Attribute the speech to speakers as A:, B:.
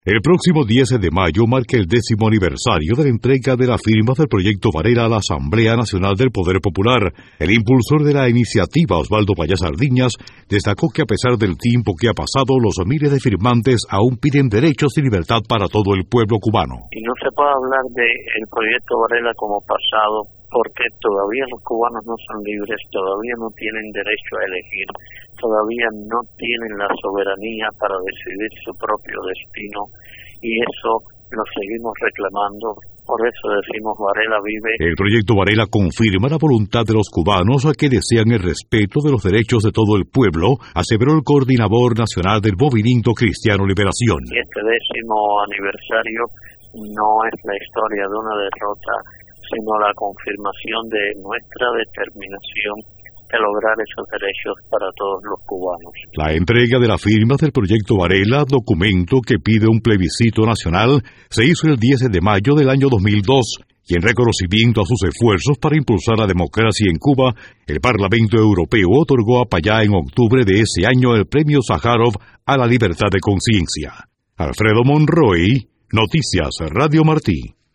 A: El próximo 10 de mayo marca el 10º aniversario de la entrega de la firma del Proyecto Varela a la Asamblea Nacional del Poder Popular. El impulsor de la iniciativa, Osvaldo Payá Sardiñas, destacó que a pesar del tiempo que ha pasado, los miles de firmantes aún piden derechos y libertad para todo el pueblo cubano.
B: Y no se puede hablar del Proyecto Varela como pasado, porque todavía los cubanos no son libres, todavía no tienen derecho a elegir, todavía no tienen la soberanía para decidir su propio destino, y eso lo seguimos reclamando. Por eso decimos Varela vive.
A: El Proyecto Varela confirma la voluntad de los cubanos a que desean el respeto de los derechos de todo el pueblo, aseveró el coordinador nacional del Movimiento Cristiano Liberación.
B: Y este 10º aniversario no es la historia de una derrota, sino la confirmación de nuestra determinación de lograr esos derechos para todos los cubanos.
A: La entrega de la firma del Proyecto Varela, documento que pide un plebiscito nacional, se hizo el 10 de mayo del año 2002, y en reconocimiento a sus esfuerzos para impulsar la democracia en Cuba, el Parlamento Europeo otorgó a Payá en octubre de ese año el Premio Sájarov a la libertad de conciencia. Alfredo Monroy, Noticias Radio Martí.